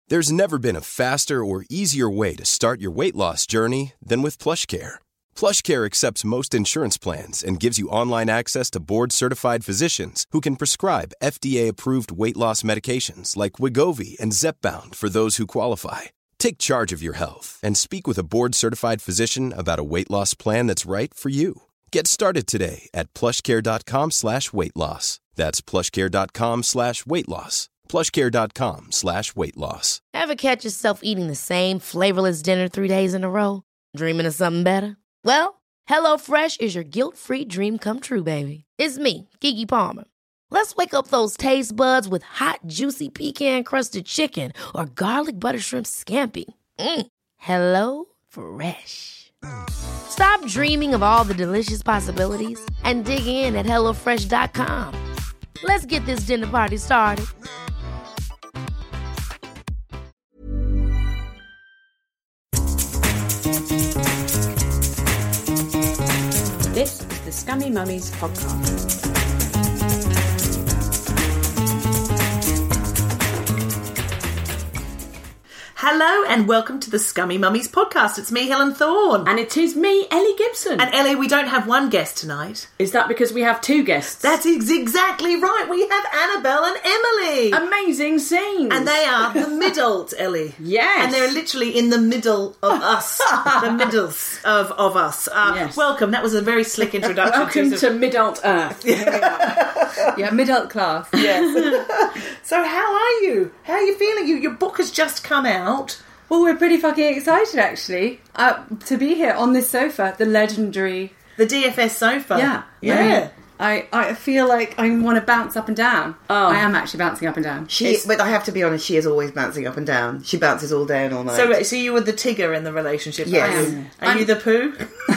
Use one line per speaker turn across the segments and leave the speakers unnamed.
There's never been a faster or easier way to start your weight loss journey than with PlushCare. PlushCare accepts most insurance plans and gives you online access to board-certified physicians who can prescribe FDA-approved weight loss medications like Wegovy and Zepbound for those who qualify. Take charge of your health and speak with a board-certified physician about a weight loss plan that's right for you. Get started today at plushcare.com/weight-loss. That's plushcare.com/weight-loss. plushcare.com/weight-loss.
Ever catch yourself eating the same flavorless dinner 3 days in a row? Dreaming of something better? Well, HelloFresh is your guilt-free dream come true, baby. It's me, Keke Palmer. Let's wake up those taste buds with hot, juicy pecan-crusted chicken or garlic butter shrimp scampi. Hello Fresh. Stop dreaming of all the delicious possibilities and dig in at HelloFresh.com. Let's get this dinner party started.
This is the Scummy Mummies podcast.
Hello and welcome to the Scummy Mummies podcast. It's me, Helen Thorne.
And it is me, Ellie Gibson.
And Ellie, we don't have one guest tonight.
Is that because we have two guests?
That is exactly right. We have Annabelle and Emily.
Amazing scenes.
And they are the middle, Ellie.
Yes.
And they're literally in the middle of us. The middles of us.
Yes.
Welcome. That was a very slick introduction.
Welcome to Mid-Alt Earth.
Yeah, mid-alt class.
Yes. So how are you? How are you feeling? Your book has just come out.
Well, we're pretty fucking excited, actually, to be here on this sofa, the legendary...
The DFS sofa.
Yeah. I feel like I want to bounce up and down. Oh. I am actually bouncing up and down.
But I have to be honest, she is always bouncing up and down. She bounces all day and all night.
So you were the Tigger in the relationship?
Yes.
Are you the Pooh?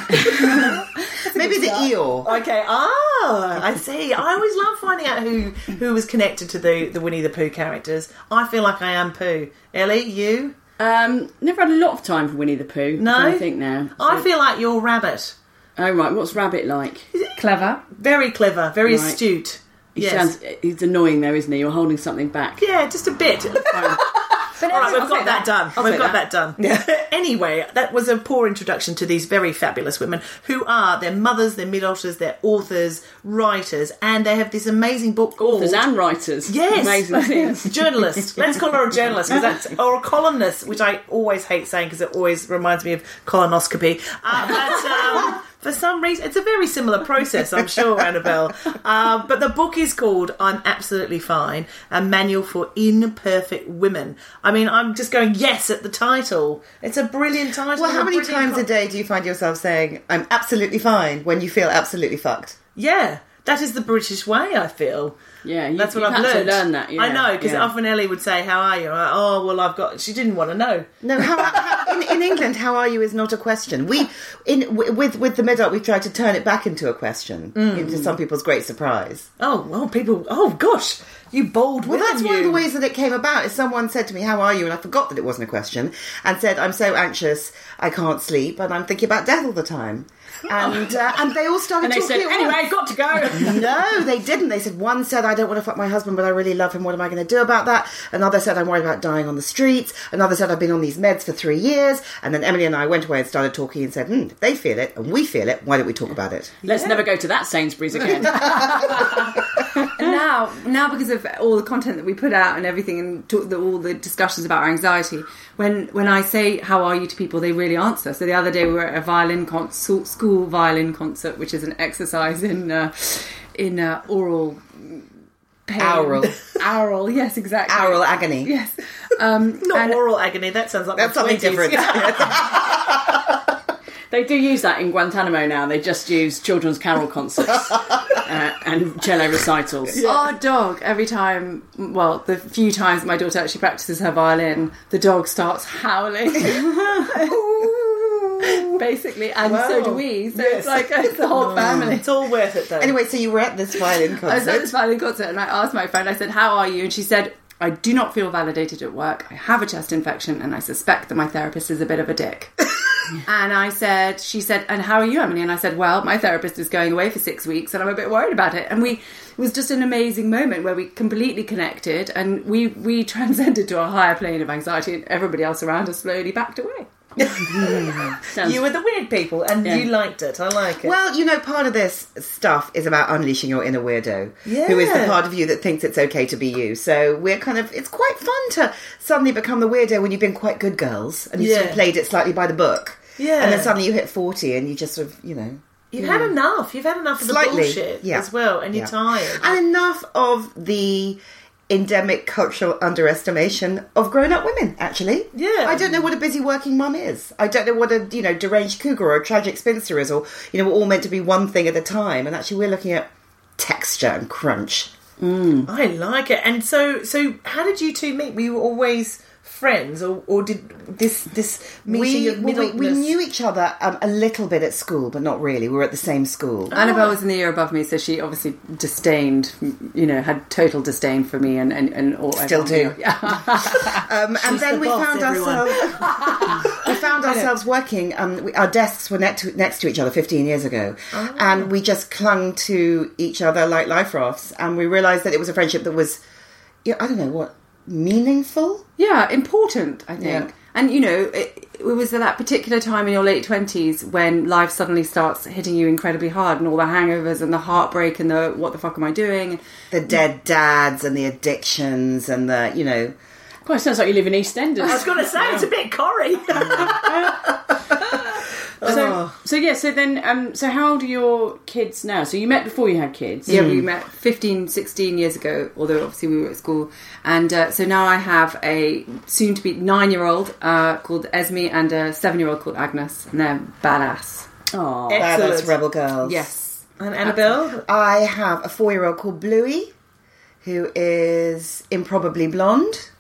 Maybe the Eeyore.
Okay. I see. I always love finding out who was connected to the Winnie the Pooh characters. I feel like I am Pooh. Ellie, you?
Never had a lot of time for Winnie the Pooh.
No?
I think now. So.
I feel like you're Rabbit.
Oh, right. What's Rabbit like?
Clever.
Very clever. Very astute.
He's annoying though, isn't he? You're holding something back.
Yeah, just a bit. All right, we've got that done. We've got that done. Yeah. Anyway, that was a poor introduction to these very fabulous women who are their mothers, their mid-alters, their authors, writers, and they have this amazing book called...
Authors and writers.
Yes.
Amazing things.
Journalist. Let's call her a journalist, or a columnist, which I always hate saying because it always reminds me of colonoscopy. But for some reason, it's a very similar process, I'm sure, Annabelle. But the book is called I'm Absolutely Fine, a manual for imperfect women. I mean, I'm just going yes at the title. It's a brilliant title.
Well, how many times a day do you find yourself saying, I'm absolutely fine, when you feel absolutely fucked?
Yeah, that is the British way, I feel.
Yeah,
that's what I've learned.
To learn that. Yeah,
I know, because often Ellie would say, "How are you?" I'm like, she didn't want to know.
No, in England, "How are you?" is not a question. With the mid-alt, we tried to turn it back into a question, to some people's great surprise.
Oh well, people. Oh gosh, you bold women.
Well, that's one of the ways that it came about. Is someone said to me, "How are you?" and I forgot that it wasn't a question, and said, "I'm so anxious, I can't sleep, and I'm thinking about death all the time." And they all started talking.
And they said, "Anyway, I've got to go."
No, they didn't. They said, one said, "I don't want to fuck my husband, but I really love him. What am I going to do about that?" Another said, "I'm worried about dying on the streets." Another said, "I've been on these meds for 3 years." And then Emily and I went away and started talking and said, if they feel it and we feel it, why don't we talk about it?
Let's never go to that Sainsbury's again.
And now because of all the content that we put out and everything, and all the discussions about our anxiety, when I say "How are you?" to people, they really answer. So the other day we were at a school violin concert, which is an exercise in oral pain. Aural, yes, exactly.
Aural agony.
Yes.
Not oral agony, that sounds like
that's something different.
They do use that in Guantanamo now. They just use children's carol concerts and cello recitals.
Yeah. Our dog, every time, the few times my daughter actually practices her violin, the dog starts howling. Basically, and so do we. So it's like it's the whole family.
It's all worth it, though.
Anyway, so you were at this violin concert.
I was at this violin concert, and I asked my friend, I said, "How are you?" And she said, "I do not feel validated at work. I have a chest infection, and I suspect that my therapist is a bit of a dick." And she said, "And how are you, Emily?" And I said, "Well, my therapist is going away for 6 weeks, and I'm a bit worried about it." And we was just an amazing moment where we completely connected and we transcended to a higher plane of anxiety, and everybody else around us slowly backed away.
You were the weird people, and you liked it. I like it.
Well, part of this stuff is about unleashing your inner weirdo,
Yeah.
who is the part of you that thinks it's okay to be you. So it's quite fun to suddenly become the weirdo when you've been quite good girls and you sort of played it slightly by the book.
Yeah.
And then suddenly you hit 40 and you just sort of,
You've had enough. You've had enough of the
Slightly,
bullshit
yeah.
as well, and you're tired.
And enough of the endemic cultural underestimation of grown-up women, actually.
Yeah.
I don't know what a busy working mum is. I don't know what a, deranged cougar or a tragic spinster is, or, we're all meant to be one thing at a time. And actually we're looking at texture and crunch.
I like it. And so how did you two meet? Were you always friends, or did this meeting of middleness?
We knew each other a little bit at school, but not really. We were at the same school.
Annabelle was in the year above me, so she obviously disdained, had total disdain for me and all.
Still do. And then
the
we
boss,
found
everyone.
ourselves working. Our desks were next to each other 15 years ago, and we just clung to each other like life rafts. And we realised that it was a friendship that was, I don't know what, meaningful.
Yeah, important, I think.
Yeah.
And, it was at that particular time in your late 20s when life suddenly starts hitting you incredibly hard, and all the hangovers and the heartbreak and the what the fuck am I doing?
The dead dads and the addictions and the,
God, it sounds like you live in EastEnders.
I was going to say, it's a bit Corrie.
So how old are your kids now? So you met before you had kids?
Yeah, we met 15, 16 years ago, although obviously we were at school. And so now I have a soon-to-be 9-year-old called Esme and a 7-year-old called Agnes, and they're badass.
Oh,
badass rebel girls.
Yes.
And Annabelle?
I have a 4-year-old called Bluey, who is improbably blonde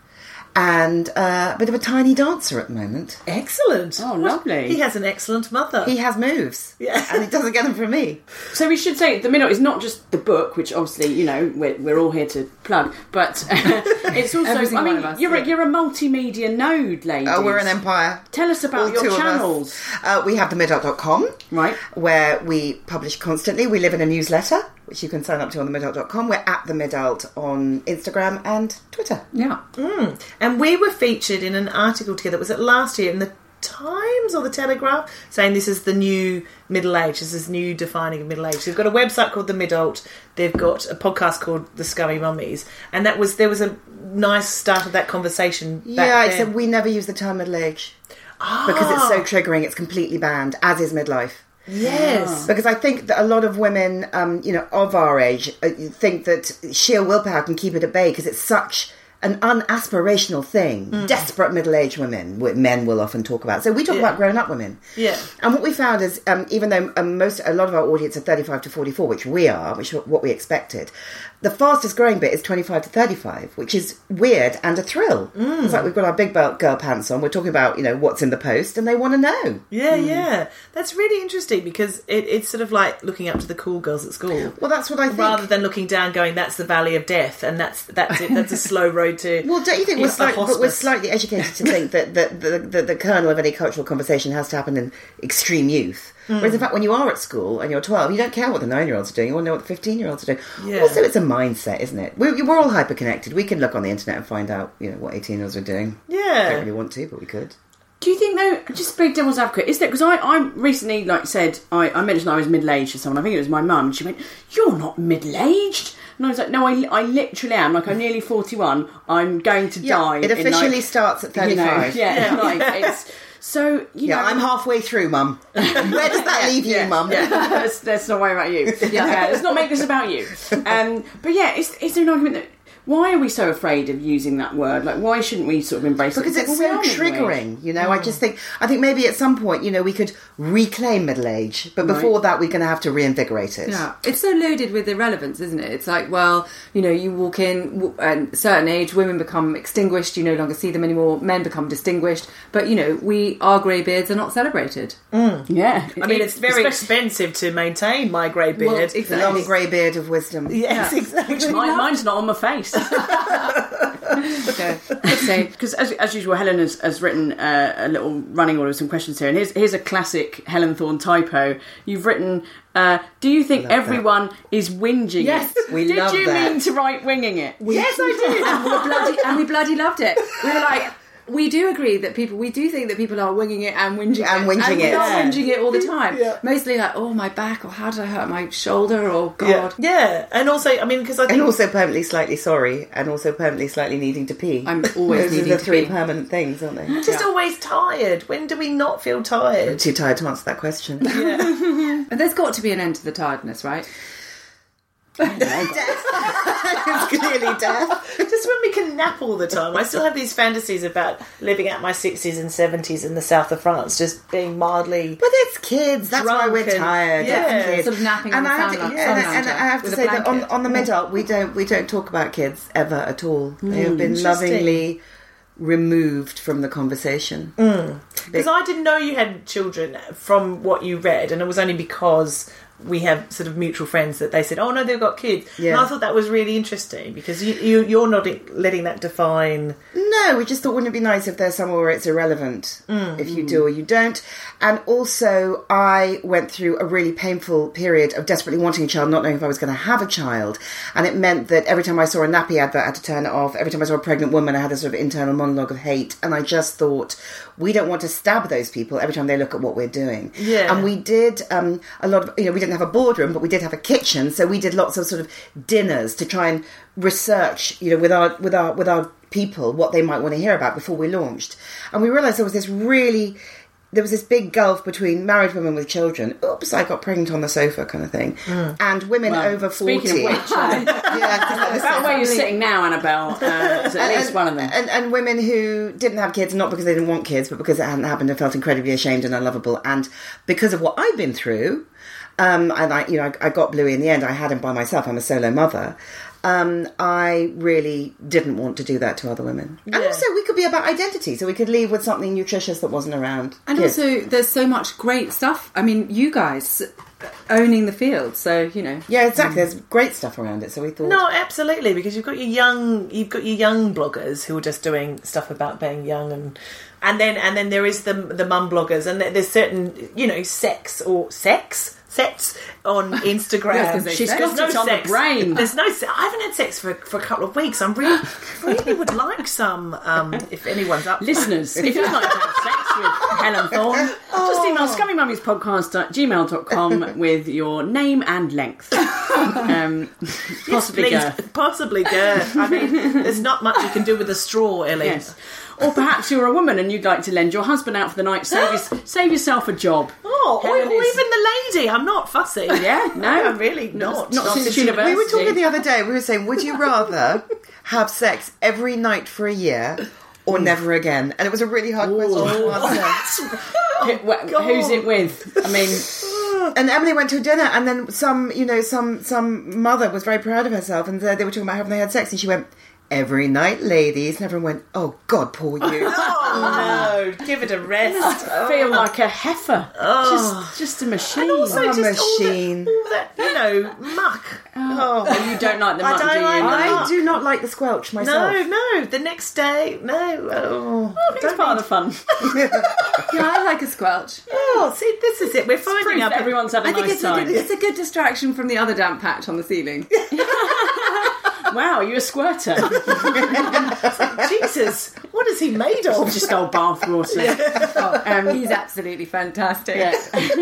and a bit of a tiny dancer at the moment.
Excellent.
Oh, lovely.
He has an excellent mother.
He has moves.
Yeah.
And he doesn't get them from me.
So we should say The Middle is not just the book, which obviously, we're all here to plug, but it's also,
Every single one of us,
you're
yeah.
you're a multimedia node, ladies.
Oh, we're an empire.
Tell us about
All two
your
of us.
channels.
We have themidult.com,
Right.
where we publish constantly. We live in a newsletter, which you can sign up to on themidult.com. We're at themidult on Instagram and Twitter.
Yeah.
And we were featured in an article together, was it last year, in the Times or the Telegraph, saying this is the new middle age, this is new defining of middle age. They've got a website called The Midult, they've got a podcast called The Scummy Mummies, and there was a nice start of that conversation back
Yeah,
then.
except we never use the term middle age. Because it's so triggering, it's completely banned, as is midlife.
Yes.
Because I think that a lot of women, of our age, think that sheer willpower can keep it at bay because it's such an unaspirational thing. Desperate middle-aged women, men will often talk about. So we talk about grown-up women.
Yeah.
And what we found is, even though a lot of our audience are 35 to 44, which we are, which is what we expected, the fastest growing bit is 25 to 35, which is weird and a thrill. It's like we've got our big belt girl pants on, we're talking about, what's in the post, and they want to know.
Yeah, yeah. That's really interesting because it's sort of like looking up to the cool girls at school.
Well, that's what I think.
Rather than looking down going, that's the valley of death, and that's it. That's a slow road to...
Well, don't you think
a hospice.
we're slightly educated to think that the kernel of any cultural conversation has to happen in extreme youth? Whereas, in fact, when you are at school and you're 12, you don't care what the 9-year-olds are doing. You want to know what the 15-year-olds are doing.
Yeah.
Also, it's a mindset, isn't it? We're all hyper-connected. We can look on the internet and find out, what 18-year-olds are doing.
Yeah.
Don't really want to, but we could.
Do you think, though, just big devil's advocate, is that, because I recently, said, I mentioned I was middle-aged to someone, I think it was my mum, and she went, you're not middle-aged. And I was like, no, I literally am. I'm nearly 41. I'm going to die.
It officially starts at 35.
It's... So,
I'm halfway through, Mum. Where does that leave you, Mum?
Yeah. Let's not worry about you. Let's not make this about you. But yeah, is there an argument that why are we so afraid of using that word? Like, why shouldn't we sort of embrace it?
Because it's so triggering, I think maybe at some point, we could reclaim middle age, but before that, we're going to have to reinvigorate it.
Yeah, it's so loaded with irrelevance, isn't it? It's like, well, you walk in at a certain age, women become extinguished, you no longer see them anymore, men become distinguished, but, our grey beards are not celebrated.
Yeah.
I mean, it's very expensive to maintain my grey beard.
Well, exactly.
The long grey beard of wisdom.
Yes, exactly.
Mine's not on my face. Because as usual, Helen has written a little running order of some questions here, and here's a classic Helen Thorne typo. You've written, do you think everyone is whinging
Yes,
it?
we
Did
love
you
that.
mean to write winging it?
Yes, I did. And we bloody loved it. We were like, we do agree that we do think that people are winging it and whinging
And
it.
whinging
and
it.
we are
Yeah.
whinging it all the time.
Yeah.
Mostly like, oh, my back, or how did I hurt my shoulder, or God.
Yeah. And also, I mean, because I think...
And also permanently slightly sorry, and also permanently slightly needing to pee.
I'm always
Those are
needing
the
to
three
pee.
permanent things, aren't they?
just always tired. When do we not feel tired?
Too tired to answer that question.
But there's got to be an end to the tiredness, right?
It's clearly death.
Just when we can nap all the time. I still have these fantasies about living out my 60s and 70s in the south of France, just being mildly...
But it's kids. That's why
Drunk
we're
and-
tired.
yeah.
It's kids.
Sort of napping on the
I have
sun
to,
lounger
and I have to
with a
say that
blanket.
on the Mid-Alt, we don't talk about kids ever at all. They have been
Interesting.
lovingly removed from the conversation.
Because I didn't know you had children from what you read, and it was only because we have sort of mutual friends that they said, oh no, they've got kids.
Yeah.
And I thought that was really interesting, because you're not letting that define...
No, we just thought, wouldn't it be nice if there's somewhere where it's irrelevant if you do or you don't. And also, I went through a really painful period of desperately wanting a child, not knowing if I was going to have a child. And it meant that every time I saw a nappy advert, I had to turn it off. Every time I saw a pregnant woman, I had a sort of internal monologue of hate. And I just thought, we don't want to stab those people every time they look at what we're doing.
Yeah.
And we did a lot of, we didn't have a boardroom, but we did have a kitchen. So we did lots of sort of dinners to try and research, with our people, what they might want to hear about before we launched. And we realised there was this big gulf between married women with children, oops, I got pregnant on the sofa kind of thing, and women over 40.
Speaking of which, about where you're sitting now, Annabelle, is at least one of them.
And women who didn't have kids, not because they didn't want kids, but because it hadn't happened and felt incredibly ashamed and unlovable. And because of what I've been through, and I got Bluey in the end. I had him by myself. I'm a solo mother. I really didn't want to do that to other women. And also, we could be about identity, so we could leave with something nutritious that wasn't around.
And
kids.
also, there's so much great stuff. I mean, you guys owning the field, so,
Yeah, exactly. There's great stuff around it, so we thought...
No, absolutely, because you've got your young bloggers who are just doing stuff about being young, and then there is the mum bloggers, and there's certain sets on Instagram.
Yes,
She's got it on the brain.
There's no. I haven't had sex for a couple of weeks. I'm really would like some. If anyone's up,
Listeners, if you'd like to have sex with Helen Thorne, just email scummymummies.podcast@gmail.com with your name and length. Possibly girth.
Possibly girth. I mean, there's not much you can do with a straw, Ellie.
Yes. Or perhaps you're a woman and you'd like to lend your husband out for the night, save yourself a job.
Oh, or
Helen is-
even the lady. I'm not fussy.
Yeah, no.
I'm really not.
Not since university.
We were talking the other day, we were saying, would you rather have sex every night for a year or never again? And it was a really hard question to answer.
Who's it with? I mean...
And Emily went to a dinner, and then some mother was very proud of herself, and they were talking about having they had sex, and she went, every night, ladies. And everyone went, oh, God, poor you.
Oh, no. Give it a rest.
I feel like a heifer. Just a machine.
And also
A
just
machine.
all that muck.
You don't like the muck, do you?
I do not like the squelch myself.
No. The next day, no.
I think it's part of the fun.
Yeah, I like a squelch.
Oh, see, this is it. We're
Proof
finding out.
everyone's had a
I think
nice time.
it's a good distraction from the other damp patch on the ceiling.
Wow, are you a squirter?
Jesus, what is he made of?
Just old bath water.
He's absolutely fantastic.
Yeah.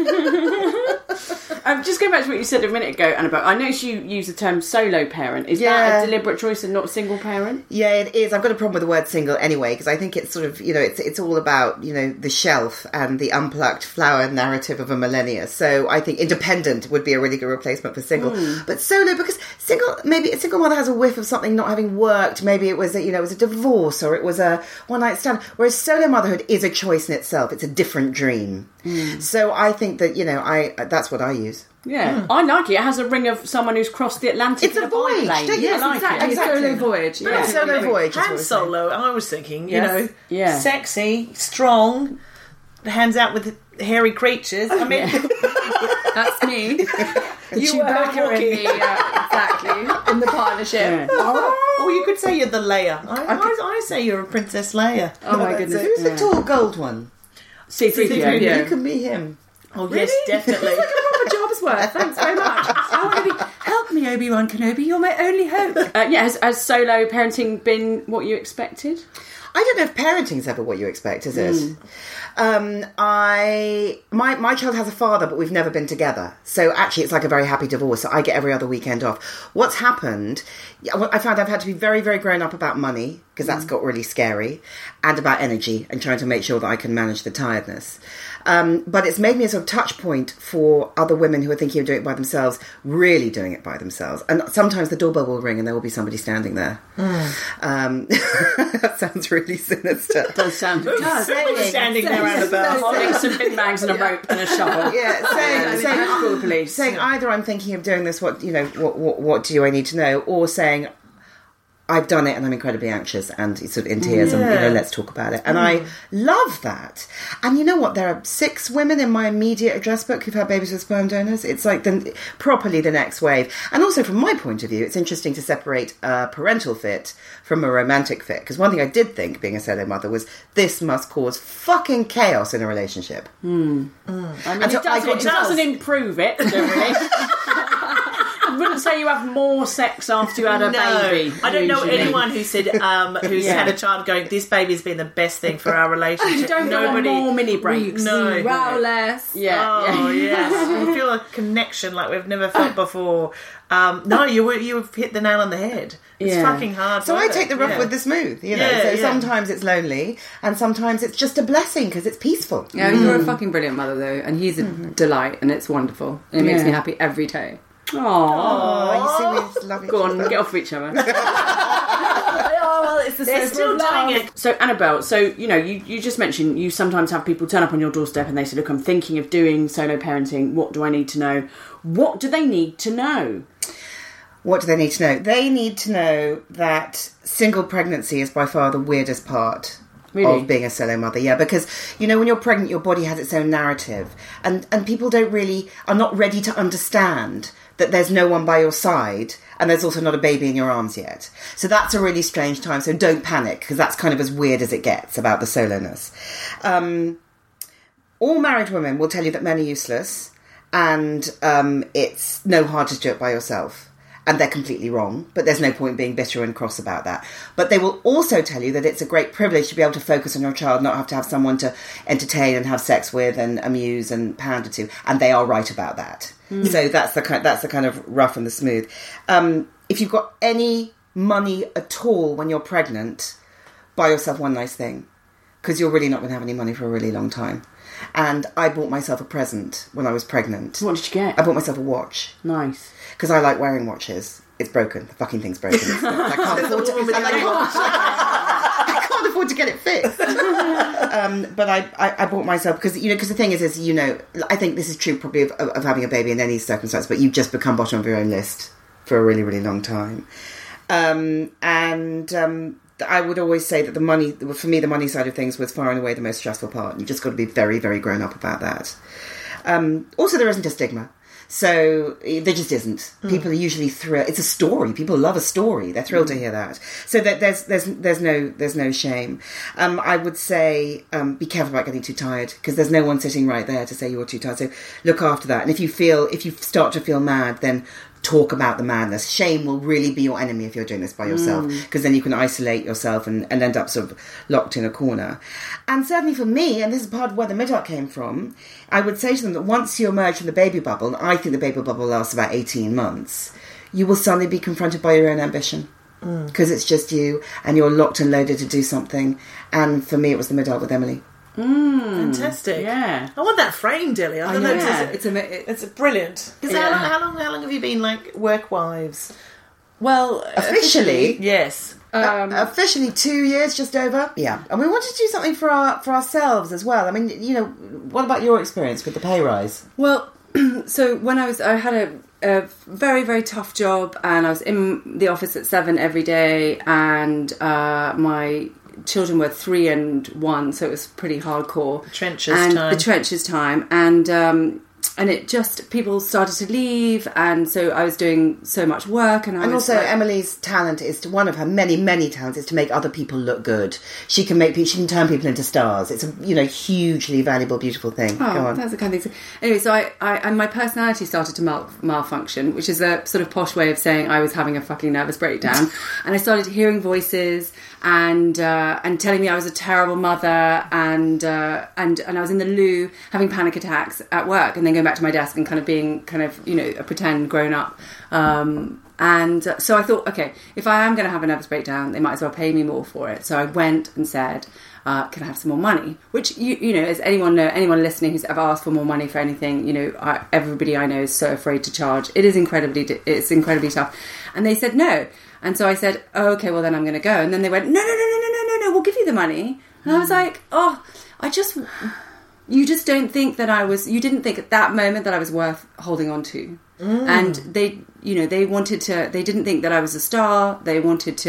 Just going back to what you said a minute ago, Annabelle, I noticed you use the term solo parent. Is that a deliberate choice and not single parent?
Yeah, it is. I've got a problem with the word single anyway, because I think it's sort of, it's all about, the shelf and the unplucked flower narrative of a millennia. So I think independent would be a really good replacement for single. But solo, because maybe a single mother has a whiff of something not having worked. Maybe it was it was a divorce or it was a one night stand. Whereas solo motherhood is a choice in itself. It's a different dream. So I think that, that's what I use.
Yeah, I like it. It has a ring of someone who's crossed the Atlantic.
It's
in
a voyage,
biplane.
don't you?
I like
Exactly.
it.
Solo voyage.
Yeah, solo voyage. is what
Han
we're saying.
Solo, I was thinking,
Yes. Yeah.
sexy, strong, hands out with hairy creatures. I mean,
That's me. The
You were her
Chewbacca in
Wookiee.
the exactly in the partnership.
Or you could say you're the Leia. I say you're a Princess Leia.
Oh my goodness.
Who's the tall gold one?
C-3PO.
You can be him.
Oh, yes, definitely.
It's like a proper job's worth. Thanks very much. I want to be. Help me, Obi-Wan Kenobi. You're my only hope.
Has solo parenting been what you expected?
I don't know if parenting's ever what you expect, is it? My child has a father, but we've never been together. So actually, it's like a very happy divorce. So I get every other weekend off. What's happened? I found I've had to be very, very grown up about money because that's got really scary, and about energy and trying to make sure that I can manage the tiredness. But it's made me a sort of touch point for other women who are thinking of doing it by themselves, really doing it by themselves. And sometimes the doorbell will ring and there will be somebody standing there. That sounds really sinister.
It does sound good.
Someone's standing there, Annabelle.
Holding some bin bags and a rope and a shovel.
Call
the police.
Saying either I'm thinking of doing this, what do I need to know, or saying I've done it and I'm incredibly anxious and sort of in tears and let's talk about it. And I love that. And you know what? There are 6 women in my immediate address book who've had babies with sperm donors. It's like properly the next wave. And also from my point of view, it's interesting to separate a parental fit from a romantic fit. Because one thing I did think, being a solo mother, was this must cause fucking chaos in a relationship.
I mean, it doesn't improve it, generally. I wouldn't say you have more sex after you had a baby.
I don't know
usually.
anyone who said who's had a child going, this baby's been the best thing for our relationship.
You don't go on more mini breaks.
No.
Wow, less.
Oh, yes. We feel a connection like we've never felt before. No, you've hit the nail on the head. It's fucking hard.
So I take the rough with the smooth, you know. So sometimes it's lonely and sometimes it's just a blessing because it's peaceful.
Yeah, you're a fucking brilliant mother though, and he's a delight, and it's wonderful. It makes me happy every day.
Oh, you see, we love each
Go on,
other.
get off each other.
Oh well, it's the
They're still doing it.
So, Annabelle, you just mentioned you sometimes have people turn up on your doorstep and they say, look, I'm thinking of doing solo parenting. What do I need to know? What do they need to know?
What do they need to know? They need to know that single pregnancy is by far the weirdest part of being a solo mother. Yeah, because, when you're pregnant, your body has its own narrative. And people are not ready to understand that there's no one by your side and there's also not a baby in your arms yet. So that's a really strange time. So don't panic, because that's kind of as weird as it gets about the soloness. All married women will tell you that men are useless and it's no hard to do it by yourself. And they're completely wrong, but there's no point being bitter and cross about that. But they will also tell you that it's a great privilege to be able to focus on your child, not have to have someone to entertain and have sex with and amuse and pander to. And they are right about that. So that's the kind of rough and the smooth. If you've got any money at all when you're pregnant, buy yourself one nice thing, because you're really not going to have any money for a really long time. And I bought myself a present when I was pregnant.
What did you get?
I bought myself a watch.
Nice.
Because I like wearing watches. It's broken. The fucking thing's broken. I can't afford to. I can't afford to get it fixed. But I bought myself because the thing is I think this is true probably of having a baby in any circumstance, but you just become bottom of your own list for a really, really long time. I would always say that the money side of things was far and away the most stressful part. You've just got to be very, very grown up about that. Also, there isn't a stigma. So there just isn't. People are usually thrilled. It's a story. People love a story. They're thrilled to hear that. So that there's no shame. I would say be careful about getting too tired, because there's no one sitting right there to say you're too tired. So look after that. And if you start to feel mad, then talk about the madness. Shame will really be your enemy if you're doing this by yourself, because then you can isolate yourself and end up sort of locked in a corner. And certainly for me, and this is part of where the midart came from, I would say to them that once you emerge from the baby bubble, and I think the baby bubble lasts about 18 months, you will suddenly be confronted by your own ambition, because it's just you and you're locked and loaded to do something. And for me, it was the midart with Emily.
Fantastic.
Yeah.
I want that frame, Dilly. I know. It's brilliant. How long have you been work wives?
Well,
officially,
yes.
Officially 2 years, just over. Yeah. And we wanted to do something for ourselves as well. I mean, what about your experience with the pay rise?
Well, so when I had a very, very tough job, and I was in the office at 7 every day, and my children were 3 and 1, so it was pretty hardcore.
The trenches time.
And it just, people started to leave, and so I was doing so much work, and
also Emily's talent is to, one of her many, many talents is to make other people look good. She can turn people into stars. It's a hugely valuable, beautiful thing. Go on.
That's the kind of thing. Anyway, so I and my personality started to malfunction, which is a sort of posh way of saying I was having a fucking nervous breakdown, and I started hearing voices and telling me I was a terrible mother, and I was in the loo having panic attacks at work, and then going back to my desk and kind of being a pretend grown up. And so I thought, okay, if I am going to have a nervous breakdown, they might as well pay me more for it. So I went and said, can I have some more money? Which, as anyone listening who's ever asked for more money for anything, everybody I know is so afraid to charge. It's incredibly tough. And they said no. And so I said, oh, okay, well then I'm going to go. And then they went, no, we'll give you the money. And I was like, you just don't think that you didn't think at that moment that I was worth holding on to. And they didn't think that I was a star. They wanted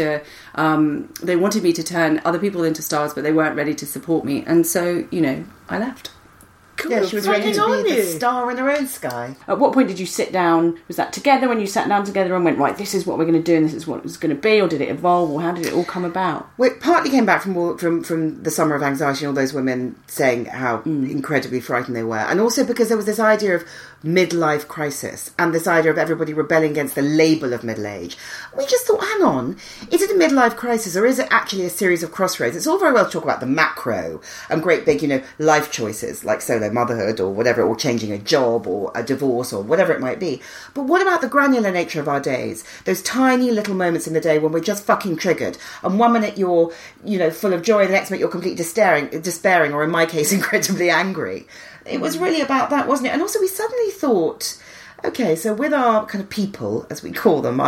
me to turn other people into stars, but they weren't ready to support me. And so, I left.
Cool.
Yeah, she was ready to be the star in her own sky.
At what point did you sit down? Was that together when you sat down together and went, right, this is what we're going to do and this is what it's going to be? Or did it evolve? Or how did it all come about?
Well, it partly came back from the summer of anxiety and all those women saying how incredibly frightened they were. And also because there was this idea of midlife crisis and this idea of everybody rebelling against the label of middle age. We just thought, hang on, is it a midlife crisis or is it actually a series of crossroads? It's all very well to talk about the macro and great big, life choices like solo motherhood or whatever, or changing a job or a divorce or whatever it might be. But what about the granular nature of our days? Those tiny little moments in the day when we're just fucking triggered. And 1 minute you're, full of joy, the next minute you're completely despairing, or in my case, incredibly angry. It was really about that, wasn't it? And also we suddenly thought, okay, so with our kind of people, as we call them,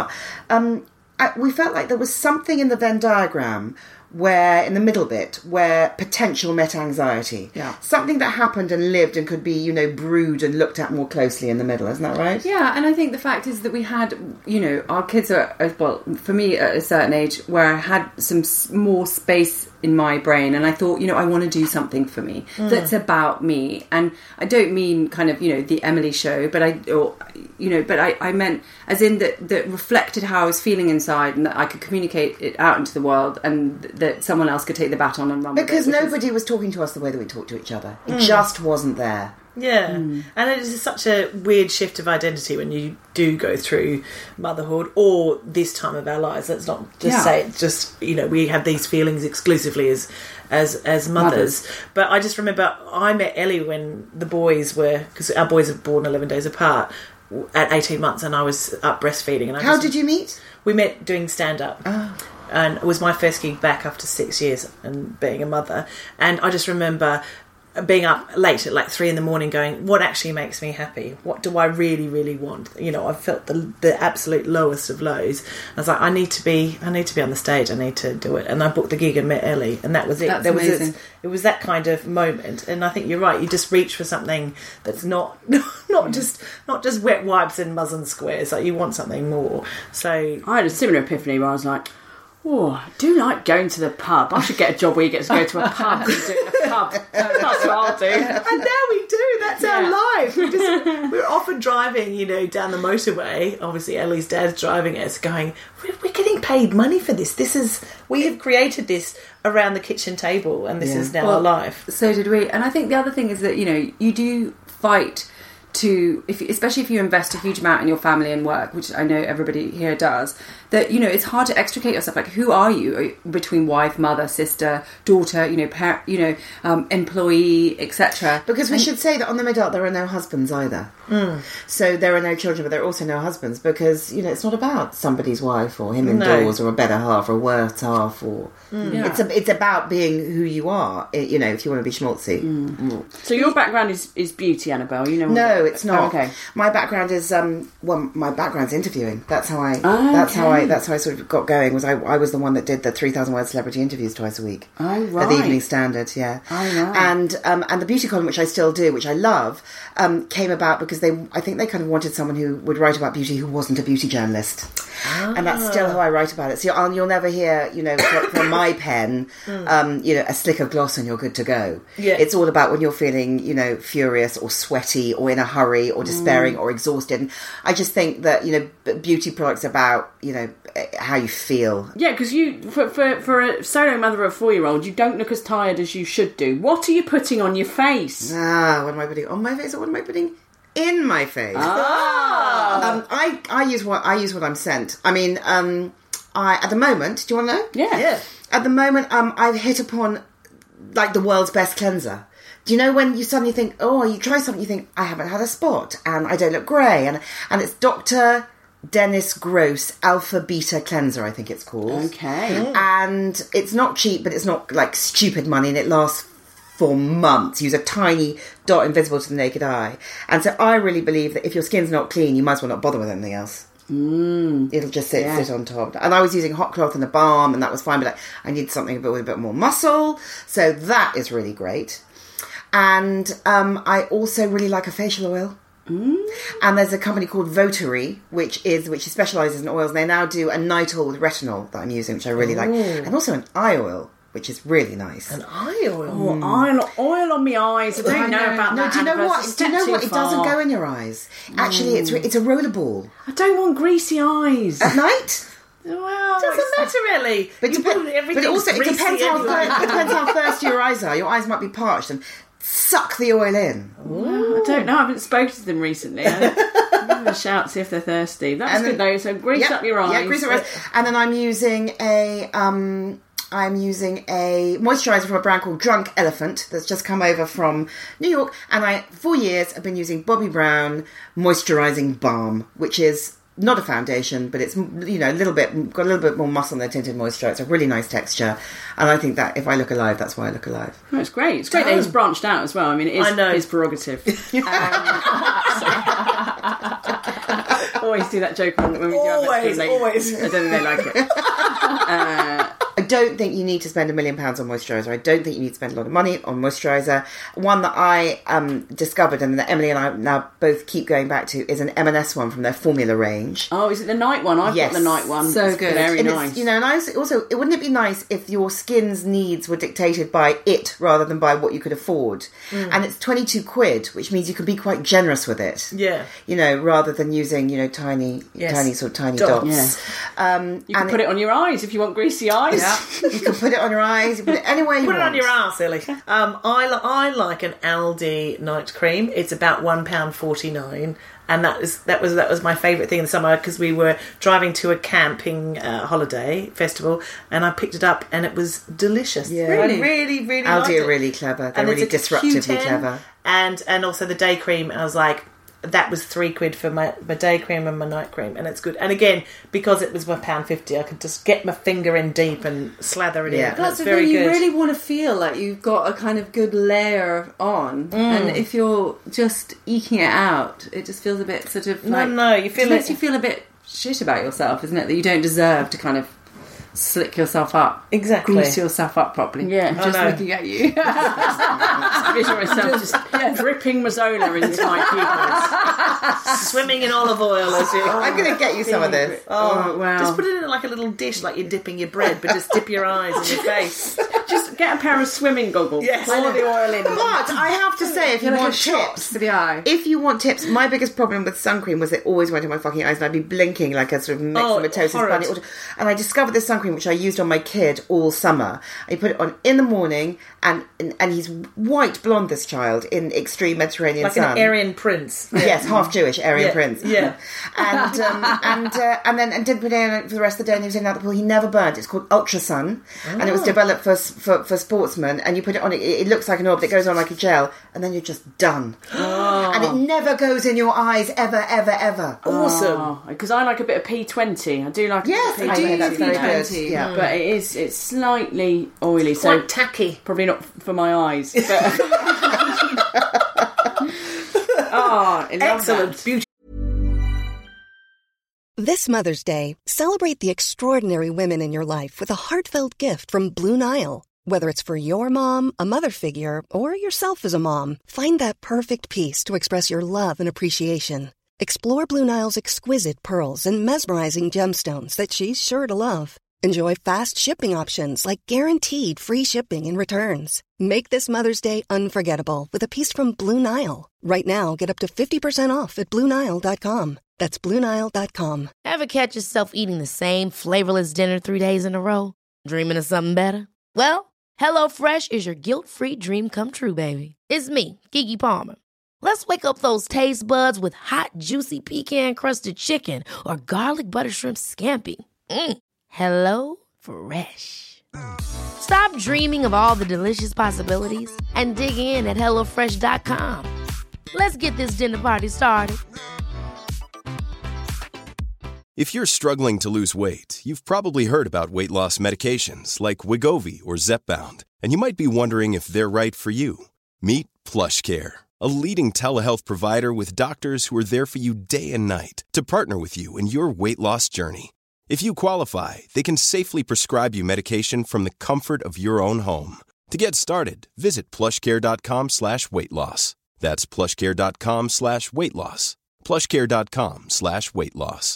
we felt like there was something in the Venn diagram where, in the middle bit, where potential met anxiety. Yeah. Something that happened and lived and could be, brewed and looked at more closely in the middle. Isn't that right?
Yeah, and I think the fact is that we had, our kids are, well, for me at a certain age, where I had some more space in my brain, and I thought, I want to do something for me that's about me. And I don't mean kind of, the Emily show, but I meant as in that reflected how I was feeling inside, and that I could communicate it out into the world, and that someone else could take the baton and run with it.
Because nobody was talking to us the way that we talk to each other. It just wasn't there.
Yeah, and it is such a weird shift of identity when you do go through motherhood or this time of our lives. Let's not just say it's just, we have these feelings exclusively as mothers. But I just remember I met Ellie when the boys were, because our boys are born 11 days apart, at 18 months, and I was up breastfeeding. And
How did you meet?
We met doing stand-up. Oh. And it was my first gig back after 6 years and being a mother. And I just remember being up late at like 3 a.m. going, what actually makes me happy? What do I really, really want? I felt the absolute lowest of lows. I was like, I need to be on the stage. I need to do it. And I booked the gig and met Ellie, and that was it.
That's amazing.
It was that kind of moment. And I think you're right. You just reach for something that's not just wet wipes and muslin squares. Like, you want something more. So
I had a similar epiphany where I was like, oh, I do like going to the pub. I should get a job where you get to go to a pub and do it in a pub. That's what I'll do.
And now we do. That's our life. We're often driving, down the motorway. Obviously, Ellie's dad's driving us, going, we're getting paid money for this. We have created this around the kitchen table, and this is now our life.
So did we. And I think the other thing is that, you do fight especially if you invest a huge amount in your family and work, which I know everybody here does, that, it's hard to extricate yourself. Like, who are you between wife, mother, sister, daughter, parent, employee, etc.
Because we should say that on the Mid-Alt there are no husbands either. So there are no children, but there are also no husbands, because, it's not about somebody's wife or him indoors or a better half or a worse half, or it's about being who you are, if you want to be schmaltzy.
So your background is beauty, Annabelle.
No, it's not.
Oh, okay.
My background is my background's interviewing. That's how I sort of got going. I was the one that did the 3,000 word celebrity interviews twice a week.
Oh, right.
At the Evening Standard, yeah.
Oh, right.
And the beauty column, which I still do, which I love, came about because because I think they kind of wanted someone who would write about beauty who wasn't a beauty journalist. And that's still how I write about it. So you'll never hear, from my pen, a slick of gloss and you're good to go.
Yeah.
It's all about when you're feeling, furious or sweaty or in a hurry or despairing or exhausted. And I just think that, beauty products are about, how you feel.
Yeah, because for a solo mother of a 4-year-old, you don't look as tired as you should do. What are you putting on your face?
What am I putting on my face or what am I putting in my face? I use what I'm sent. I mean, at the moment, do you want to know?
Yeah.
At the moment, I've hit upon like the world's best cleanser. Do you know when you suddenly think, you try something, you think, I haven't had a spot and I don't look grey, and it's Dr. Dennis Gross Alpha Beta Cleanser, I think it's called.
Okay.
And it's not cheap, but it's not like stupid money, and it lasts for months. Use a tiny dot invisible to the naked eye. And so I really believe that if your skin's not clean, you might as well not bother with anything else. It'll just sit on top. And I was using hot cloth and a balm, and that was fine, but I need something with a bit more muscle. So that is really great. And I also really like a facial oil. And there's a company called Votary, which specialises in oils. And they now do a night oil with retinol that I'm using, which I really like, and also an eye oil, which is really nice.
An eye oil.
Oil on my eyes. I don't know about that.
Do you know what? It doesn't go in your eyes. Actually, it's a rollerball.
I don't want greasy eyes
At night?
Well,
Doesn't matter really.
But
it
depends how thirsty your eyes are. Your eyes might be parched, and suck the oil in.
I don't know. I haven't spoken to them recently. I'll give them a shout, see if they're thirsty. That's good though. So grease up your eyes.
Yeah, grease up your eyes. And then I'm using a moisturiser from a brand called Drunk Elephant that's just come over from New York. And for years, I've been using Bobbi Brown Moisturising Balm, which is not a foundation, but it's, got a little bit more muscle than a tinted moisturiser. It's a really nice texture. And I think that if I look alive, that's why I look alive.
Oh, it's great. It's great that he's branched out as well. I mean, it is his prerogative. Always do that joke when we do our
Always.
I don't think they like it.
I don't think you need to spend £1 million on moisturiser. I don't think you need to spend a lot of money on moisturiser. One that I discovered and that Emily and I now both keep going back to is an M&S one from their Formula range.
Oh, is it the night one? I've got the night one.
So
it's
good.
Very
and
nice.
And also, wouldn't it be nice if your skin's needs were dictated by it rather than by what you could afford? And it's £22, which means you can be quite generous with it.
Yeah.
Rather than using, tiny dots.
Yeah. You can put it on your eyes if you want greasy eyes.
Yeah. You can put it on your eyes. You can put it anywhere you want.
Put it on your arse, silly. I like an Aldi night cream. It's about £1.49, and that was my favourite thing in the summer because we were driving to a camping holiday festival, and I picked it up and it was delicious.
Yeah.
Really, really, really.
Aldi are really clever. They're really disruptively clever.
And also the day cream. I was like, that was £3 for my day cream and my night cream, and it's good. And again, because it was £1.50, I could just get my finger in deep and slather it in. And
That's
it's very
you
good.
really want to feel like you've got a kind of good layer on, and if you're just eking it out, it just feels a bit sort of like
you feel
makes you feel a bit shit about yourself, isn't it? That you don't deserve to kind of slick yourself up,
exactly,
grease yourself up properly.
Yeah,
just looking at you.
Visual myself just dripping Mazola into my pupils,
swimming in olive oil as you.
I'm going to get you some of this.
Oh wow!
Just put it in like a little dish, like you're dipping your bread, but just dip your eyes and your face.
Just get a pair of swimming goggles.
Yes,
pour the oil in.
But I have to say, if you want tips
for the eye,
my biggest problem with sun cream was it always went in my fucking eyes, and I'd be blinking like a sort of myxomatosis bunny. And I discovered this sun cream which I used on my kid all summer. I put it on in the morning, and he's white blonde, this child, in extreme Mediterranean
like
sun.
Like an Aryan prince.
Yes, half Jewish Aryan prince.
Yeah.
And didn't put it in for the rest of the day, and he was in and out the pool. He never burnt. It's called Ultra Sun, and it was developed for sportsmen, and you put it on, it looks like an orb, it goes on like a gel, and then you're just done. And it never goes in your eyes, ever, ever, ever.
Awesome.
Because I like a bit of P20. I do like a bit of P20.
I do, that's very good.
Yeah.
But it's slightly oily,
Quite
so
tacky.
probably not for my eyes. But
Excellent. Beauty.
This Mother's Day, celebrate the extraordinary women in your life with a heartfelt gift from Blue Nile. Whether it's for your mom, a mother figure, or yourself as a mom, find that perfect piece to express your love and appreciation. Explore Blue Nile's exquisite pearls and mesmerizing gemstones that she's sure to love. Enjoy fast shipping options like guaranteed free shipping and returns. Make this Mother's Day unforgettable with a piece from Blue Nile. Right now, get up to 50% off at BlueNile.com. That's BlueNile.com.
Ever catch yourself eating the same flavorless dinner 3 days in a row? Dreaming of something better? Well, HelloFresh is your guilt-free dream come true, baby. It's me, Keke Palmer. Let's wake up those taste buds with hot, juicy pecan-crusted chicken or garlic butter shrimp scampi. Hello Fresh. Stop dreaming of all the delicious possibilities and dig in at HelloFresh.com. Let's get this dinner party started.
If you're struggling to lose weight, you've probably heard about weight loss medications like Wegovy or Zepbound, and you might be wondering if they're right for you. Meet PlushCare, a leading telehealth provider with doctors who are there for you day and night to partner with you in your weight loss journey. If you qualify, they can safely prescribe you medication from the comfort of your own home. To get started, visit plushcare.com/weight-loss. That's plushcare.com/weight-loss. plushcare.com/weight-loss.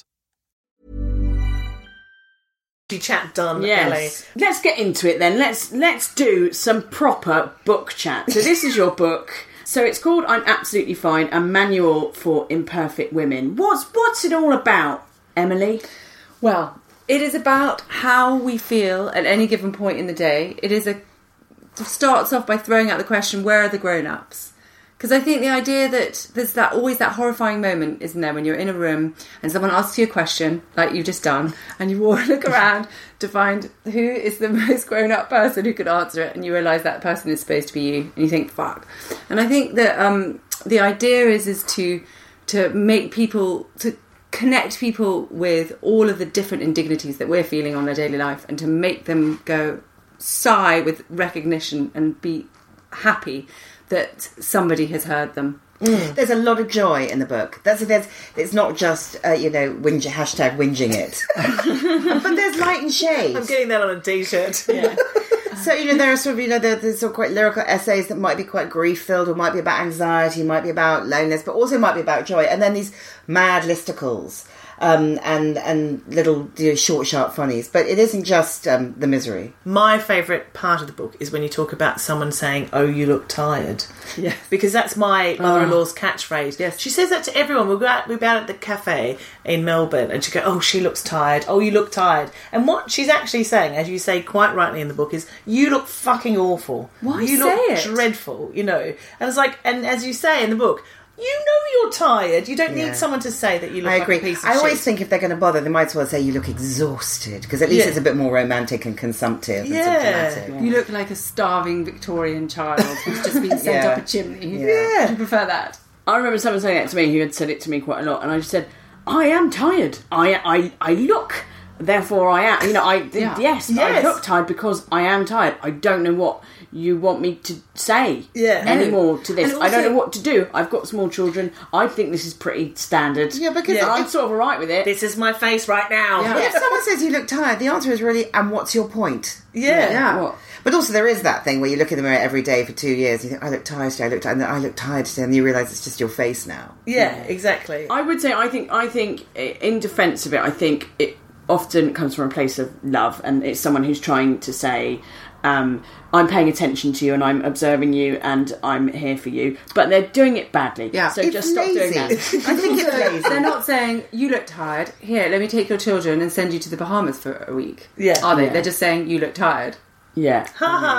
Chat done,
Yes.
Ellie.
Let's get into it then. Let's do some proper book chat. So this is your book. So it's called I'm Absolutely Fine, a manual for imperfect women. What's it all about, Emily?
Well, it is about how we feel at any given point in the day. It starts off by throwing out the question, where are the grown-ups? Because I think the idea that there's always that horrifying moment, isn't there, when you're in a room and someone asks you a question, like you've just done, and you all look around to find who is the most grown-up person who could answer it, and you realise that person is supposed to be you, and you think, fuck. And I think that the idea is to make people, to connect people with all of the different indignities that we're feeling on their daily life, and to make them go sigh with recognition and be happy that somebody has heard them.
There's a lot of joy in the book. It's not just hashtag whinging it, but there's light and shade.
I'm getting that on a t-shirt.
Yeah.
So there are sort of there's sort of quite lyrical essays that might be quite grief filled, or might be about anxiety, might be about loneliness, but also might be about joy. And then these mad listicles and little short, sharp funnies. But it isn't just the misery.
My favourite part of the book is when you talk about someone saying, "Oh, you look tired."
Yeah.
Because that's my mother-in-law's catchphrase.
Yes.
She says that to everyone. We're out at the cafe in Melbourne, and she go, "Oh, she looks tired. Oh, you look tired." And what she's actually saying, as you say quite rightly in the book, is, "You look fucking awful.
Why
you
say
look
it?
dreadful." And it's like, and as you say in the book, you know you're tired. You don't need someone to say that you look
I agree.
like a piece of
I always
shit.
think if they're going to bother, they might as well say you look exhausted, because at least it's a bit more romantic and consumptive and symptomatic.
You look like a starving Victorian child who's just been sent
Yeah.
up a chimney.
Yeah.
Do you prefer that?
I remember someone saying that to me, who had said it to me quite a lot, and I just said, I am tired. I look, therefore I am. Yes, I look tired because I am tired. I don't know what you want me to say anymore to this.
And
I don't
also-
know what to do. I've got small children. I think this is pretty standard.
Yeah, because
I'm sort of alright with it.
This is my face right now.
But if someone says you look tired, the answer is really, and what's your point?
Yeah.
What?
But also there is that thing where you look in the mirror every day for 2 years, you think, I look tired today, and then I look tired today, and you realise it's just your face now.
Yeah, exactly.
I would say, I think in defence of it, I think it often comes from a place of love, and it's someone who's trying to say, I'm paying attention to you and I'm observing you and I'm here for you, but they're doing it badly.
Yeah.
So
It's
just stop doing
lazy.
that.
I think it's lazy.
They're not saying, you look tired, here, let me take your children and send you to the Bahamas for a week.
Yeah.
Are they?
Yeah.
They're just saying, you look tired.
Yeah.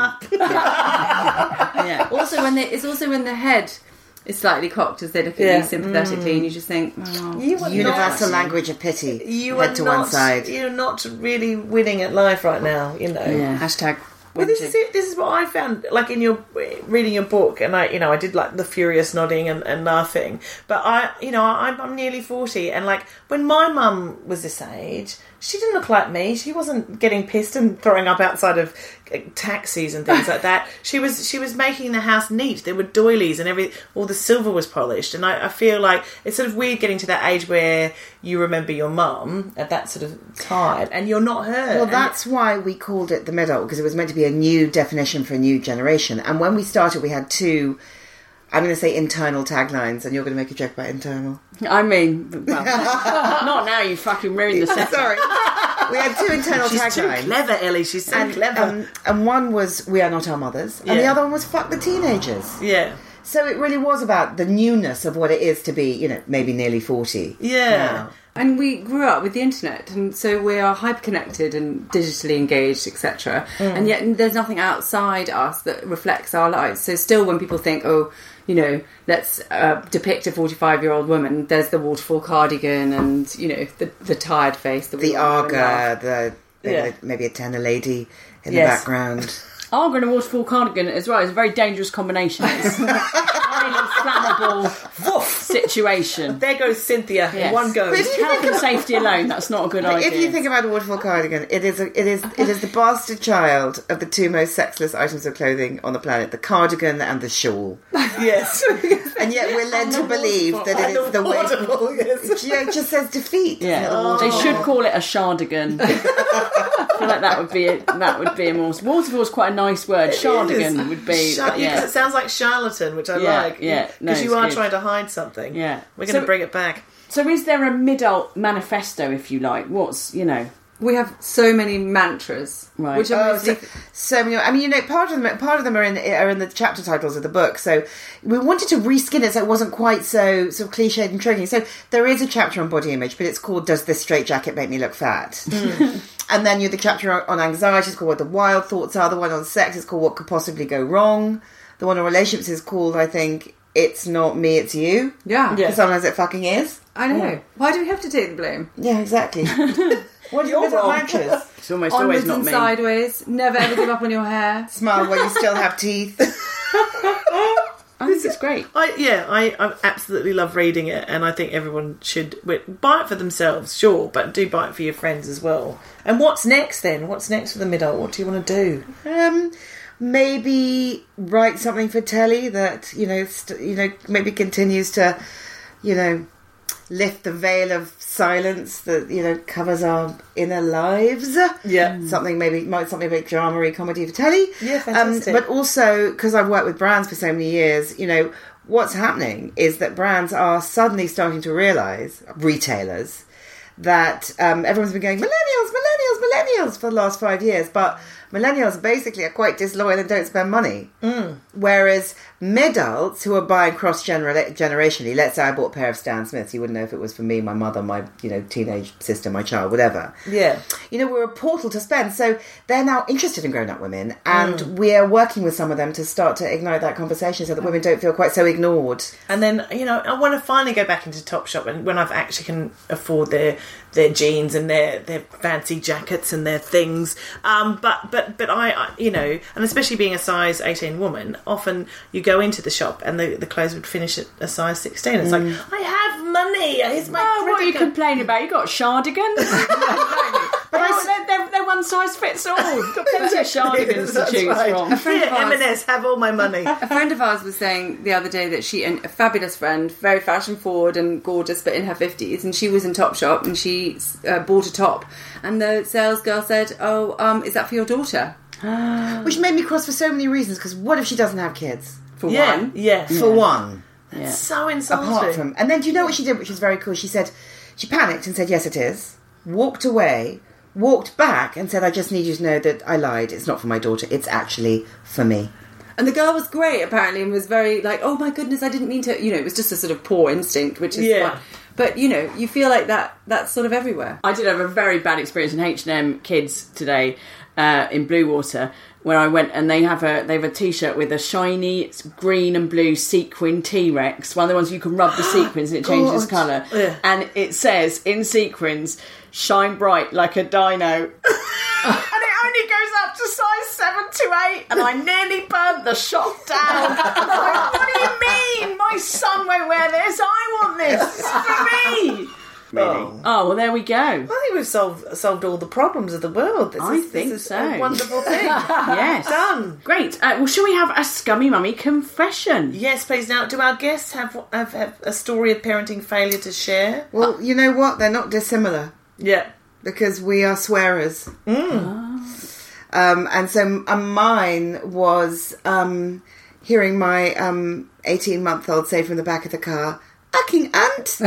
Yeah. Also, it's also when the head is slightly cocked as they look at you sympathetically, and you just think, oh,
You are
Universal
not,
language of pity.
you
Head
are
to
not,
one side.
You're not really winning at life right now,
Yeah.
hashtag.
But this is it. This is what I found, like in your reading your book, and I did like the furious nodding and laughing. But I'm nearly 40, and like when my mum was this age, she didn't look like me. She wasn't getting pissed and throwing up outside of taxis and things like that. She was making the house neat. There were doilies and all the silver was polished. And I feel like it's sort of weird getting to that age where you remember your mum at that sort of time and you're not her.
Well, that's why we called it the mid-adult, because it was meant to be a new definition for a new generation. And when we started, we had two, I'm going to say internal taglines, and you're going to make a joke about internal.
I mean, well, not now, you fucking ruined the set.
Sorry. We had two internal
She's
taglines.
too clever, Ellie. She's so clever.
And one was, we are not our mothers. And the other one was, fuck the teenagers.
Yeah.
So it really was about the newness of what it is to be, you know, maybe nearly 40.
Yeah.
Now.
And we grew up with the internet, and so we are hyper-connected and digitally engaged, etc. And yet there's nothing outside us that reflects our lives. So still when people think, oh, you know, let's depict a 45-year-old woman, there's the waterfall cardigan and, you know, the tired face.
The Arga, maybe a tenor lady in the background.
Arga and a waterfall cardigan as well is a very dangerous combination. It's a highly flammable situation.
There goes Cynthia in one go.
Health and safety alone, that's not a good idea.
If you think about a waterfall cardigan, it is the bastard child of the two most sexless items of clothing on the planet: the cardigan and the shawl.
Yes.
And yet we're led to believe that it is the waterfall. Yes. Yeah, it just says defeat.
Yeah, they should call it a shardigan. I feel like that would be a more. Waterfall's quite a nice word. Shardigan would be.
Because it sounds like charlatan, which I like.
Yeah,
because you are trying to hide something.
Yeah,
we're going to bring it back.
So, is there a mid-adult manifesto, if you like? What's
We have so many mantras,
right?
Which are
so many. I mean, you know, part of them are in the chapter titles of the book. So we wanted to reskin it so it wasn't quite so sort of cliched and tricky. So there is a chapter on body image, but it's called "Does This Straitjacket Make Me Look Fat?" And then the chapter on anxiety is called "What the Wild Thoughts Are." The one on sex is called "What Could Possibly Go Wrong." The one on relationships is called, I think, "It's Not Me, It's You."
Yeah.
Because sometimes it fucking is.
I know. Yeah. Why do we have to take the blame?
Yeah, exactly. What are your mantras?
It's almost
Onwards
always not
and
me.
Sideways. Never ever give up on your hair.
Smile while you still have teeth.
I think it's great.
I absolutely love reading it, and I think everyone should buy it for themselves, sure, but do buy it for your friends as well. And what's next then? What's next for the middle? What do you want to do?
Maybe write something for telly that maybe continues to, lift the veil of silence that covers our inner lives.
Yeah,
something a bit drama-y comedy for telly.
Yeah, fantastic.
But also because I've worked with brands for so many years, what's happening is that brands are suddenly starting to realise, retailers, that everyone's been going millennials for the last 5 years, but millennials basically are quite disloyal and don't spend money. Whereas mid-adults who are buying cross-generationally, let's say I bought a pair of Stan Smiths, you wouldn't know if it was for me, my mother, my teenage sister, my child, whatever.
Yeah.
We're a portal to spend. So they're now interested in grown-up women, and we're working with some of them to start to ignite that conversation so that women don't feel quite so ignored.
And then, I want to finally go back into Topshop, and when I've actually can afford their jeans and their fancy jackets and their things. But I and especially being a size 18 woman, often you go into the shop and the clothes would finish at a size 16. It's like, I have money. Here's my
what are you complaining about? You got shardigans? But they're one size fits all. You've got plenty of shardigans to choose from.
M&S, have all my money.
A friend of ours was saying the other day that she, and a fabulous friend, very fashion forward and gorgeous, but in her 50s, and she was in Topshop and she bought a top, and the sales girl said, is that for your daughter?
Which made me cross for so many reasons, because what if she doesn't have kids?
For one.
Yes.
For one.
That's so insulting.
Apart from... And then do you know what she did, which was very cool? She panicked and said, yes, it is. Walked away, walked back and said, I just need you to know that I lied. It's not for my daughter. It's actually for me.
And the girl was great, apparently, and was very like, oh my goodness, I didn't mean to... it was just a sort of poor instinct, which is fine. But, you feel like that's sort of everywhere.
I did have a very bad experience in H&M Kids today in Bluewater, where I went and they have a T-shirt with a shiny green and blue sequin T-Rex, one of the ones you can rub the sequins and it changes colour. Yeah. And it says, in sequins, shine bright like a dino. And it only goes up to size 7 to 8, and I nearly burnt the shop down. I'm like, what do you mean? My son won't wear this. I want this. It's for me. really. Oh, well, there we go.
I think we've solved all the problems of the world. This is
so.
A wonderful thing.
Yes.
Done.
Great. Well, shall we have a Scummy Mummy confession?
Yes, please. Now, do our guests have a story of parenting failure to share?
Well, you know what? They're not dissimilar.
Yeah.
Because we are swearers. And so mine was hearing my 18-month-old say from the back of the car, "Fucking ant!"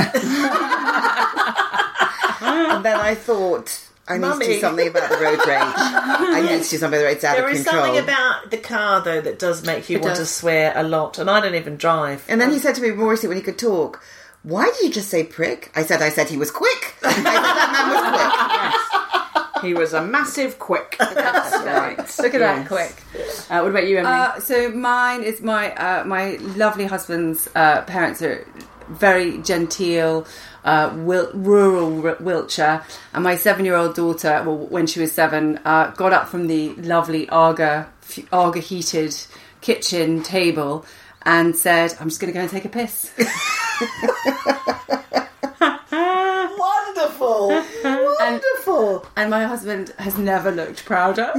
And then I thought, I need to do something about the road rage. I need to do something about the road. It's out of control.
There is something about the car, though, that does make you want to swear a lot. And I don't even drive.
And then he said to me more recently when he could talk, "Why did you just say prick?" I said he was quick. I said that man was quick.
Yes. He was a massive quick.
That's right. Look at that quick.
What about you, Emily?
So mine is my lovely husband's parents are very genteel, rural Wiltshire, and my 7-year-old daughter, well, when she was 7, got up from the lovely Arga heated kitchen table and said, "I'm just going to go and take a piss."
Wonderful.
And my husband has never looked prouder.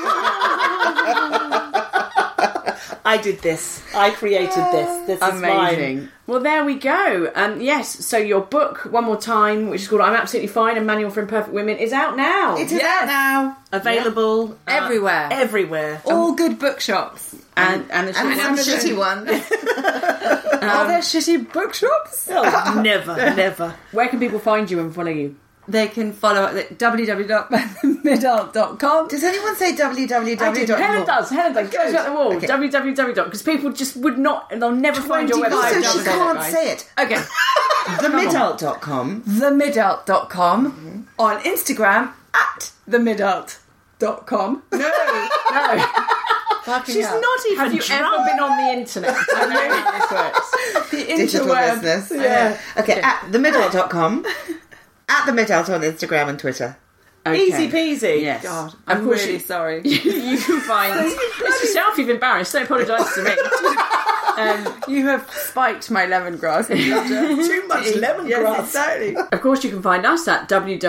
I did this. I created this. This is
amazing.
mine.
Well, there we go. Yes, so your book, one more time, which is called I'm Absolutely Fine, A Manual for Imperfect Women, is out now.
It is out now.
Available
Everywhere.
Everywhere.
All good bookshops.
And the
And some shitty one.
Are there shitty bookshops?
Oh, never.
Where can people find you and follow you?
They can follow at www.midalt.com.
Does anyone say www?
Helen does. Goes out the wall.
Okay.
www. Because people just would not, they'll never find your website.
Also, she can't say it.
Okay.
Themidalt.com.
Themidalt.com. On Instagram at themidalt.com.
No.
She's not even
Have you ever been on the internet? I know how this works.
The
Digital
interweb.
business.
Yeah.
Okay, at themidalt.com. At the Midalt on Instagram and Twitter.
Okay.
Easy peasy.
Yes.
God,
Of
I'm
course
really
you-
sorry.
You can find... It's yourself you've embarrassed. Don't apologise to me.
You have spiked my lemongrass.
Too much lemongrass.
Yes, exactly.
Of course, you can find us at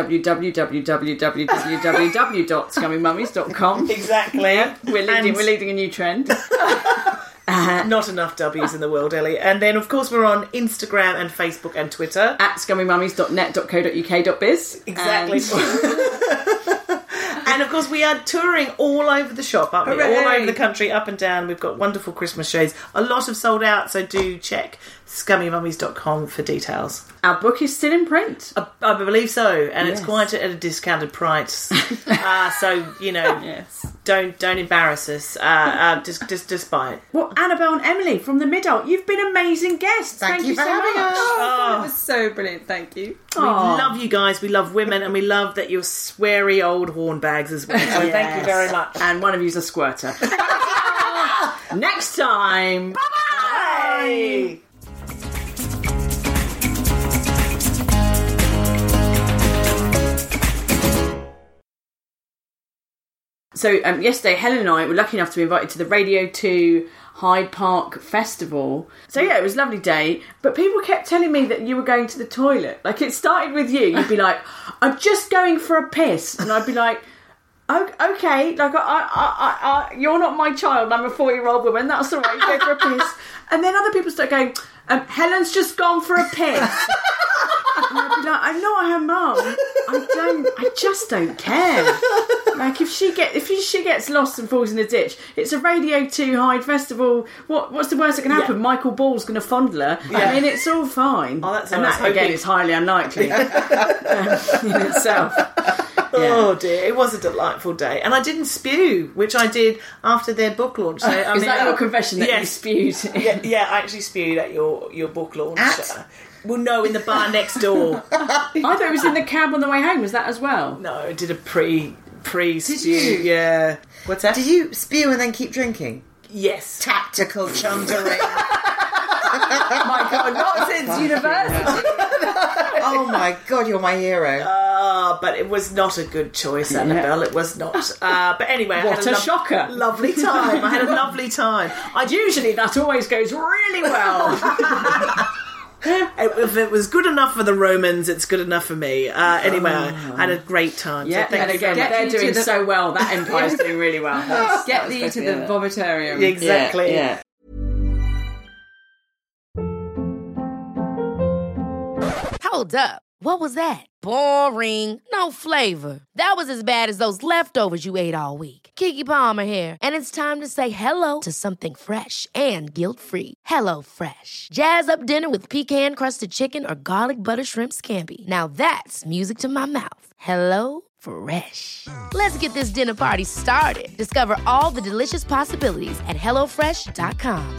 www.scummymummies.com.
Exactly.
We're leading a new trend.
Not enough W's in the world, Ellie. And then, of course, we're on Instagram and Facebook and Twitter.
At scummymummies.net.co.uk.biz.
Exactly. And, of course, we are touring all over the shop, aren't we?
Hooray.
All over the country, up and down. We've got wonderful Christmas shows. A lot have sold out, so do check scummymummies.com for details.
Our book is still in print.
I believe so, and
Yes.
it's quite at a discounted price. So,
Yes.
don't embarrass us. Just buy it.
Well, Annabelle and Emily from the Midalt, you've been amazing guests.
Thank you for
so
having
much.
us.
Oh, it was so brilliant. Thank you.
We love you guys. We love women, and we love that you're sweary old hornbags as well. So thank you very much.
And one of you's a squirter. Next time.
Bye.
So yesterday, Helen and I were lucky enough to be invited to the Radio 2 Hyde Park Festival. So yeah, it was a lovely day. But people kept telling me that you were going to the toilet. Like, it started with you. You'd be like, "I'm just going for a piss," and I'd be like, "Okay, like I you're not my child. I'm a 4-year-old woman. That's all right. Go for a piss." And then other people start going, "Helen's just gone for a piss." And I'd be like, "I'm not her mum. I just don't care. Like, if she gets lost and falls in a ditch, it's a Radio 2 Hyde Festival. What's the worst that can happen?
Yeah.
Michael Ball's going to fondle her.
Yeah.
I mean, it's all fine."
Oh, that's
and
what I was
that, again,
hoping.
is highly unlikely in itself.
Oh dear, it was a delightful day. And I didn't spew, which I did after their book launch. So,
Is that your confession that
yes.
you spewed?
Yeah, I actually spewed at your book launch. Well, no, in the bar next door.
I thought it was in the cab on the way home. Was that as well?
No, I did a pre spew.
Did you?
Yeah. What's that?
Did you spew and then keep drinking?
Yes.
Tactical chundering.
My God, not since university.
Oh my God, you're my hero.
But it was not a good choice, Annabelle. It was not. But anyway, I
What
had
a shocker.
Lovely time. I had a lovely time.
Usually that always goes really well.
If it was good enough for the Romans, it's good enough for me. Anyway, I had a great time.
Yeah,
so
and again, they're doing so well. That empire's doing really well.
Get thee to the vomitarium.
Exactly.
Yeah.
Hold up. What was that? Boring. No flavor. That was as bad as those leftovers you ate all week. Keke Palmer here, and it's time to say hello to something fresh and guilt-free. Hello Fresh. Jazz up dinner with pecan-crusted chicken or garlic butter shrimp scampi. Now that's music to my mouth. Hello Fresh. Let's get this dinner party started. Discover all the delicious possibilities at hellofresh.com.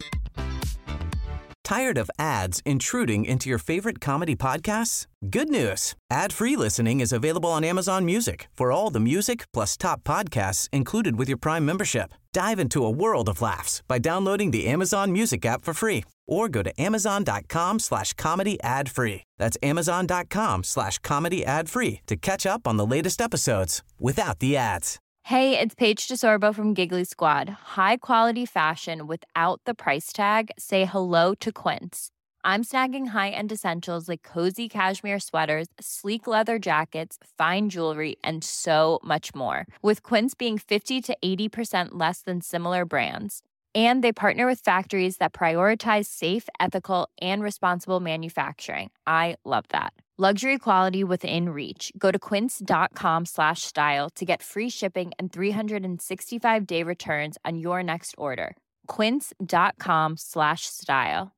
Tired of ads intruding into your favorite comedy podcasts? Good news. Ad-free listening is available on Amazon Music for all the music plus top podcasts included with your Prime membership. Dive into a world of laughs by downloading the Amazon Music app for free or go to amazon.com/comedy ad-free. That's amazon.com/comedy ad-free to catch up on the latest episodes without the ads.
Hey, it's Paige DeSorbo from Giggly Squad. High quality fashion without the price tag. Say hello to Quince. I'm snagging high-end essentials like cozy cashmere sweaters, sleek leather jackets, fine jewelry, and so much more. With Quince being 50 to 80% less than similar brands. And they partner with factories that prioritize safe, ethical, and responsible manufacturing. I love that. Luxury quality within reach. Go to quince.com/style to get free shipping and 365-day returns on your next order. Quince.com/style.